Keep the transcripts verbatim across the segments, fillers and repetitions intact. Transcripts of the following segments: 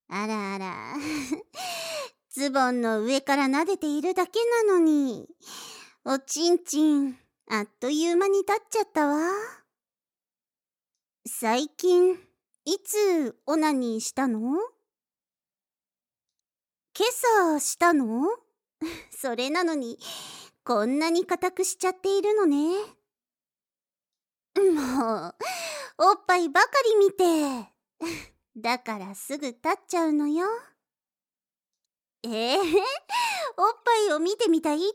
あらあら。ズボンの上から撫でているだけなのに。おちんちん、あっという間に立っちゃったわ。最近、いつオナニーしたの？今朝したの？それなのに、こんなに硬くしちゃっているのね。もう、おっぱいばかり見て。だからすぐ立っちゃうのよ。えー、おっぱいを見てみたいって？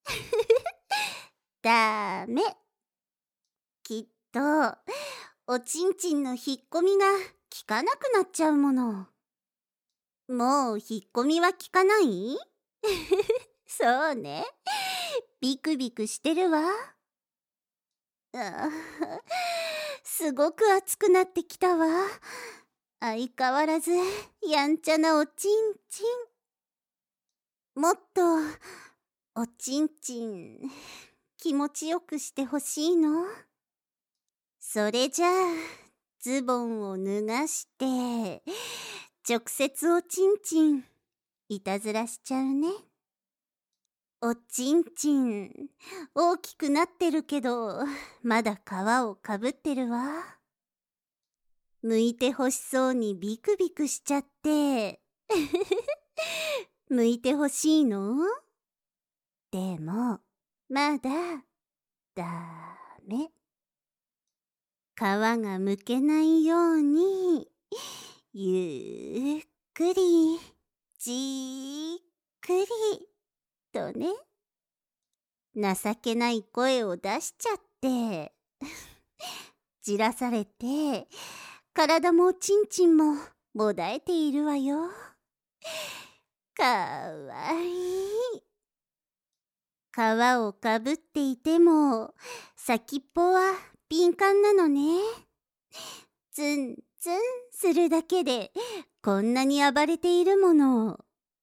ダメ。きっと、おちんちんの引っ込みが効かなくなっちゃうもの。もう引っ込みは効かない？そうね。ビクビクしてるわ。あすごく熱くなってきたわ。相変わらずやんちゃなおちんちん。もっとおちんちん気持ちよくしてほしいの。それじゃあズボンを脱がして直接おちんちんいたずらしちゃうね。おちんちん大きくなってるけどまだ皮をかぶってるわ。剥いてほしそうにビクビクしちゃって剥いてほしいの？でもまだダメ。皮が剥けないようにゆっくりじっくりとね。情けない声を出しちゃってじらされて体もおちんちんももだえているわよ。かわいい。皮をかぶっていても先っぽは敏感なのね。ツンツンするだけでこんなに暴れているもの。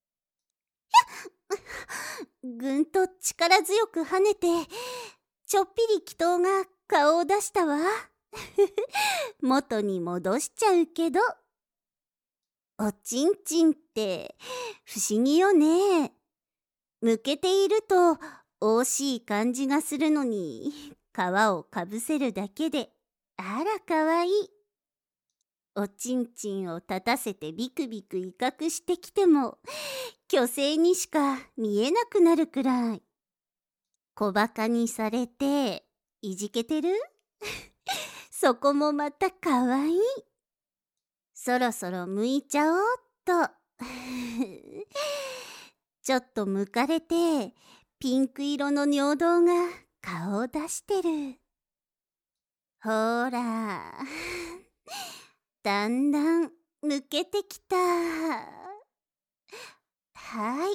ぐんと力強く跳ねてちょっぴり祈祷が顔を出したわ。元に戻しちゃうけどおちんちんって不思議よね。むけていると惜しい感じがするのに皮をかぶせるだけであらかわいい。おちんちんを立たせてビクビク威嚇してきても虚勢にしか見えなくなるくらい。小バカにされていじけてるそこもまたかわいい。そろそろ剥いちゃおうっと。ちょっと剥かれてピンク色の尿道が顔を出してる。ほら、だんだん抜けてきた。はい、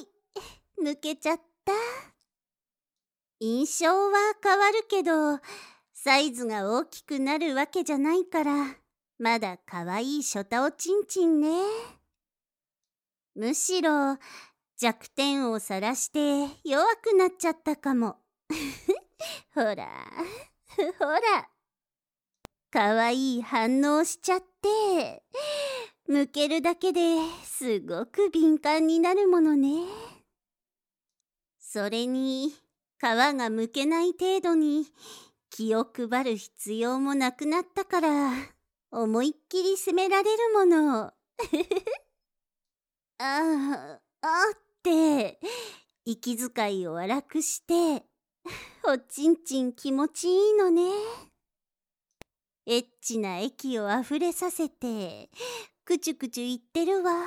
抜けちゃった。印象は変わるけど、サイズが大きくなるわけじゃないから、まだかわいいショタおちんちんね。むしろ弱点をさらして弱くなっちゃったかも。ほら、ほら。かわいい反応しちゃって、剥けるだけですごく敏感になるものね。それに皮が剥けない程度に気を配る必要もなくなったから思いっきり責められるもの。ああ、あって息遣いを荒くしておちんちん気持ちいいのね。エッチな液をあふれさせてくちゅくちゅ言ってるわ。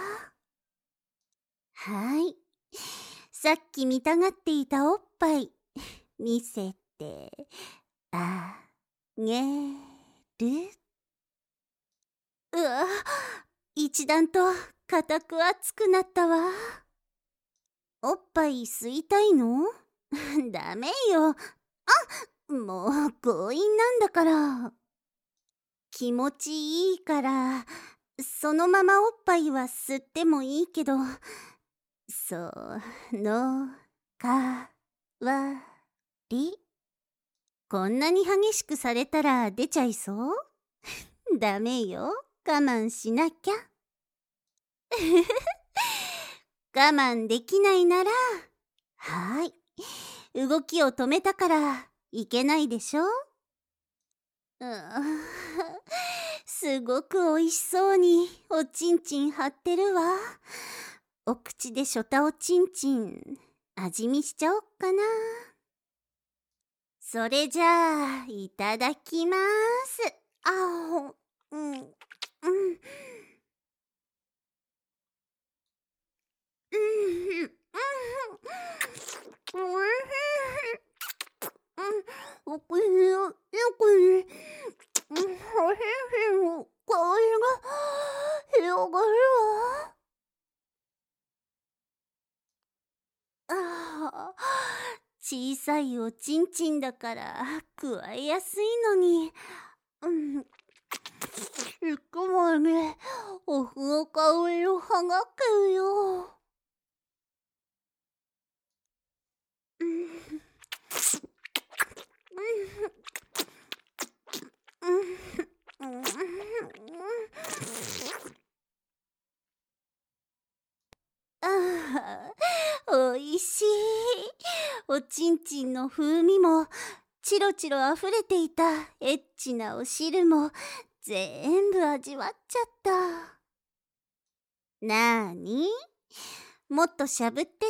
はい、さっき見たがっていたおっぱい見せてあげる。うわ、一段と固く熱くなったわ。おっぱい吸いたいの？ダメよ。あ、もう強引なんだから。気持ちいいからそのままおっぱいは吸ってもいいけど、そのかわりこんなに激しくされたら出ちゃいそう？ダメよ、我慢しなきゃ。 我慢できないなら、はーい。動きを止めたからいけないでしょ。うーすごくおいしそうにおちんちん張ってるわ。お口でしょたおちんちん味見しちゃおっかな。それじゃあいただきます。あほ、うんうんうんうんおくしよくしおしんの香りが広がるわ。ああ、小さいおちんちんだからくわえやすいのに、うん、いつもね、おふの香りをはがくよ。うん、うん、うん、ああ、おいしい。おちんちんの風味も、チロチロあふれていたエッチなお汁も、全部味わっちゃった。なーに？もっとしゃぶってって。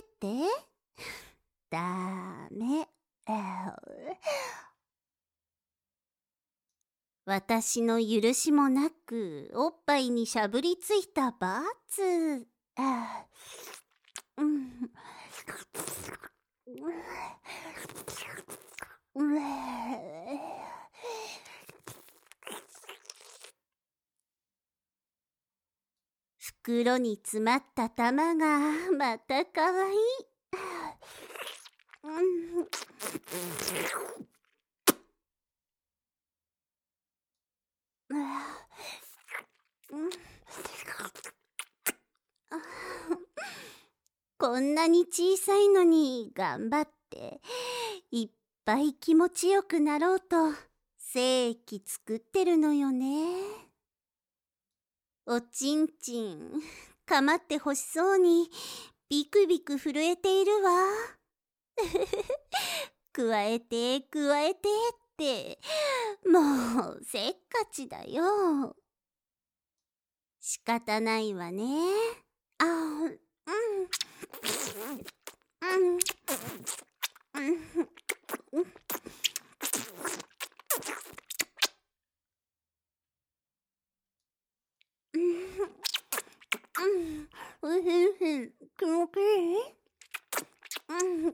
ダメ。私の許しもなくおっぱいにしゃぶりついたバツ。あうん。袋に詰まった玉がまたかわいい。うんこんなに小さいのに頑張っていっぱい気持ちよくなろうと精液作ってるのよね。おちんちんかまってほしそうにビクビク震えているわ。くわえてくわえてってもうせっかちだよ。仕方ないわね。あ、うん。うんうんうん、気持ちいい？うん、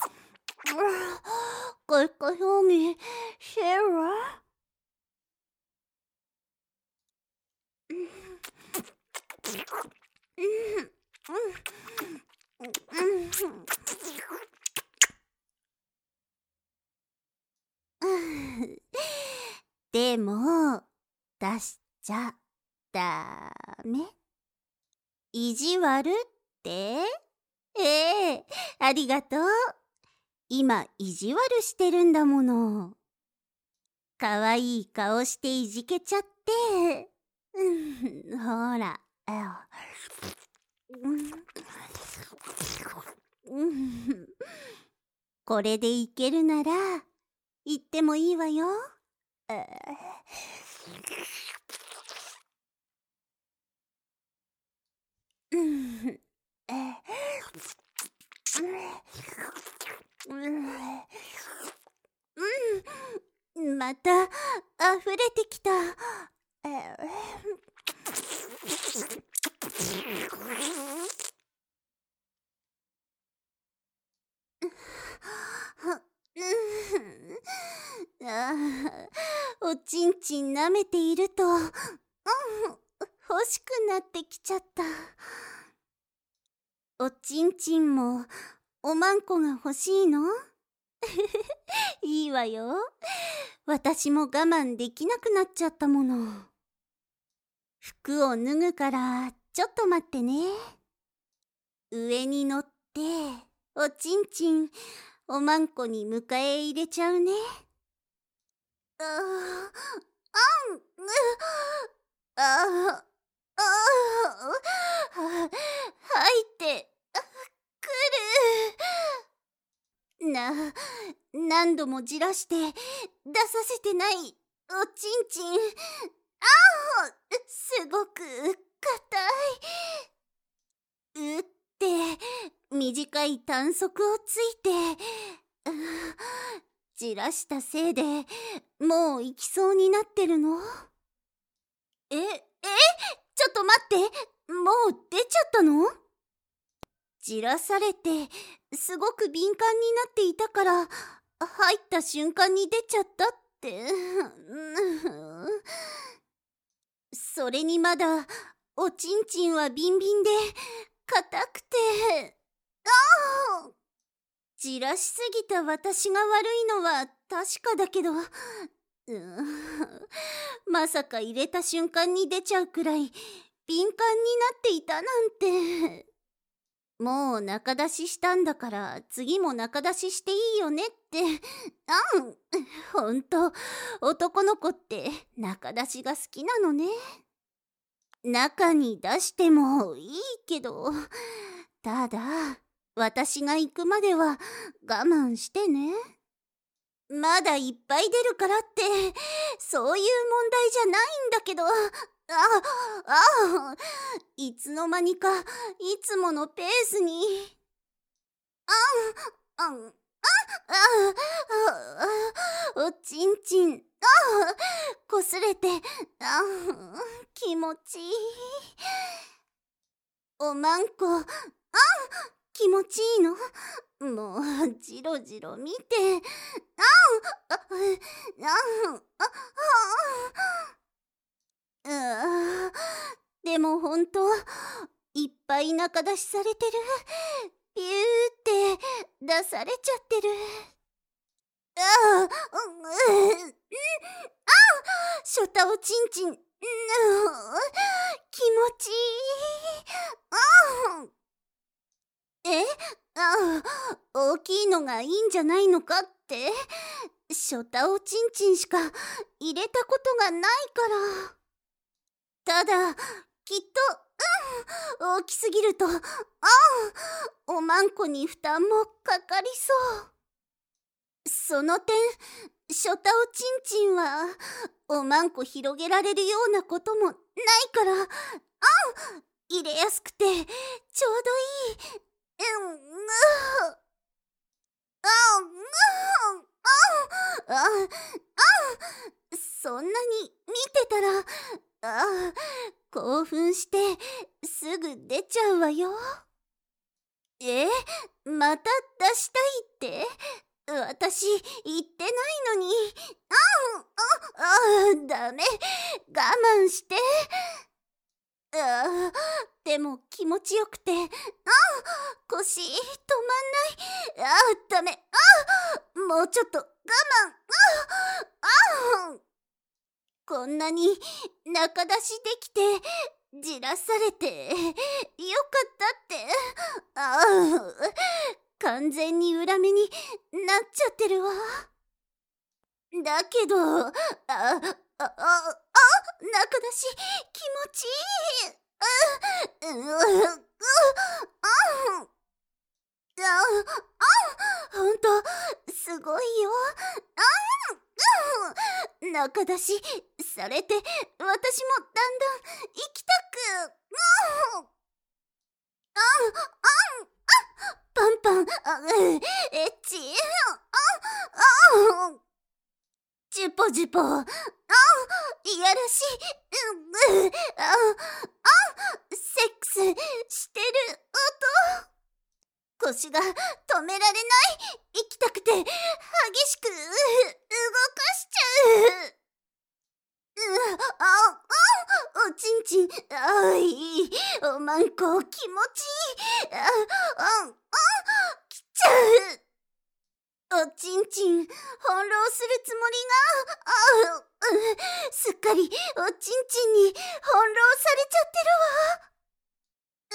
ごちそうにしてるわ。でも出しちゃダメ。意地悪って？ええ、ありがとう。今意地悪してるんだもの。かわいい顔していじけちゃって。うん、ほら。うん、これでいけるなら言ってもいいわよ。うんうん、また溢れてきた。あおちんちん舐めていると、うん、欲しくなってきちゃった。おちんちんもおまんこが欲しいの？いいわよ。私も我慢できなくなっちゃったもの。服を脱ぐからちょっと待ってね。上に乗っておちんちんおまんこに迎え入れちゃうね。ああんあああな、何度もじらして出させてないおちんちん。ああ、すごく硬い。うって短い短足をついて、じらしたせいでもう行きそうになってるの？え、え、ちょっと待って、もう出ちゃったの？じらされてすごく敏感になっていたから、入った瞬間に出ちゃったって。それにまだおちんちんはビンビンで硬くて、ああ、じらしすぎた私が悪いのは確かだけど、うまさか入れた瞬間に出ちゃうくらい敏感になっていたなんて。もう中出ししたんだから次も中出ししていいよねって。あん、ほんと男の子って中出しが好きなのね。中に出してもいいけど、ただ私が行くまでは我慢してね。まだいっぱい出るからってそういう問題じゃないんだけど。ああ、いつの間にかいつものペースに。あん、あん、あ、あ、あ、おちんちん、あ、こすれて、あ、気持ちいい。おまんこ、あ、気持ちいいの？もうじろじろ見て。あん、あ、あん、あ、あ、うでもほんといっぱい中出しされてる。ピューって出されちゃってる。ああ、うん、うん、あ、ショタおちんちん、うん、気持ちいい。あ、え、あ、大きいのがいいんじゃないのかって。ショタおちんちんしか入れたことがないから。ただきっと、うん、大きすぎると、ああ、おまんこに負担もかかりそう。その点ショタおちんちんはおまんこ広げられるようなこともないから、あん、入れやすくてちょうどいい。うん、ああ、ああ、ああ、そんなに見てたら、ああ、興奮してすぐ出ちゃうわよ。え、また出したいって？私言ってないのに。あん、あ、あ、ダメ、我慢して。あ、でも気持ちよくて、あ、腰止まんない。あ、ダメ、あ、もうちょっと我慢。あ、あ、こんなに中出しできてじらされてよかったって。ああ、完全に裏目になっちゃってるわ。だけど、あ、あ、あ、あ、中出し気持ちいい。う、う、う、あ、あ、あ、ほんとすごいよ。あん、中出しされて私もだんだん行きたく。あ、あ、あ、パンパン、あ、エッチ、あ、あ、ジュポジュポ、あ、いやらしい、うん、あ、あ、セックスしてる音。腰が止められない。行きたくて激しく動かしちゃう。う、あ、あ、おちんちん、あ、いい、おまんこ気持ちいい。あ、あ、あ、来ちゃう。おちんちん翻弄するつもりが、あ、う、すっかりおちんちんに翻弄されちゃってるわ。うん、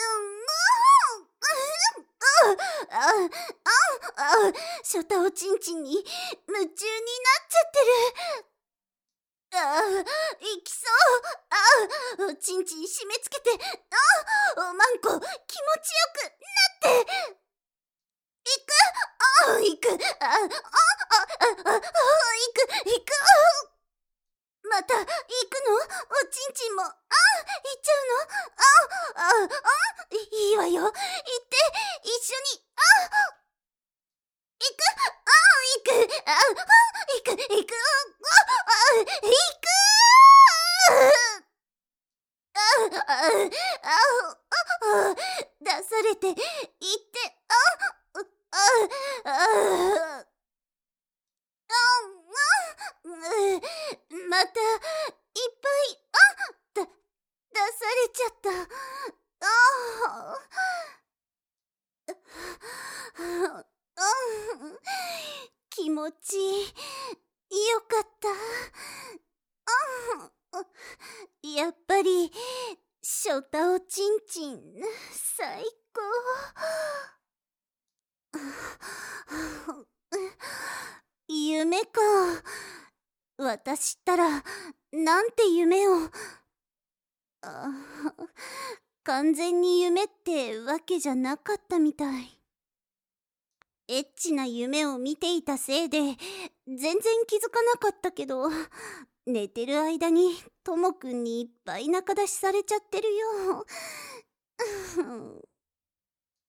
あ、あ、あ、あ、ショタおちんちんに夢中になっちゃってる。あ、行きそう。あ、おちんちん締め付けて、あ、おまんこ気持ちよくなって。行く、あ、行く、 あ、あ、あ、あ、あ、あ、行く、行く。また、行くの？おちんちんも。あ、行っちゃうの？あ、あ、あ、いいわよ。行って、一緒に。あ、行く、あ、行く、あ、あ、行く、行く、あ、あ、行く。あ、あ、あ、あ、出されて、行って、あ、あ、あ、あ、また、いっぱい、あ、だ、出されちゃった。ああ、気持ちよかった。やっぱり、ショタおちんちん、最高。夢か。私ったら、なんて夢を。あ、完全に夢ってわけじゃなかったみたい。エッチな夢を見ていたせいで全然気づかなかったけど、寝てる間にともくんにいっぱい仲出しされちゃってるよ。